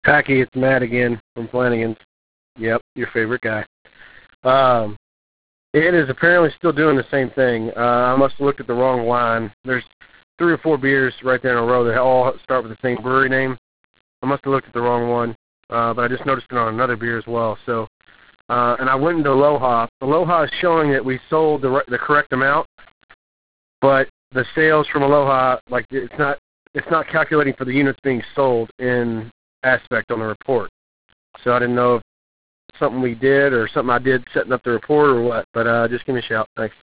Packy, it's Matt again from Flanagan's. Yep, your favorite guy. It is apparently still doing the same thing. I must have looked at the wrong line. There's 3 or 4 beers right there in a row that all start with the same brewery name. I must have looked at the wrong one, but I just noticed it on another beer as well. So, and I went into Aloha. Aloha is showing that we sold the correct amount, but the sales from Aloha, like it's not calculating for the units being sold in aspect on the report. So I didn't know if something we did or something I did setting up the report or what, but just give me a shout. Thanks.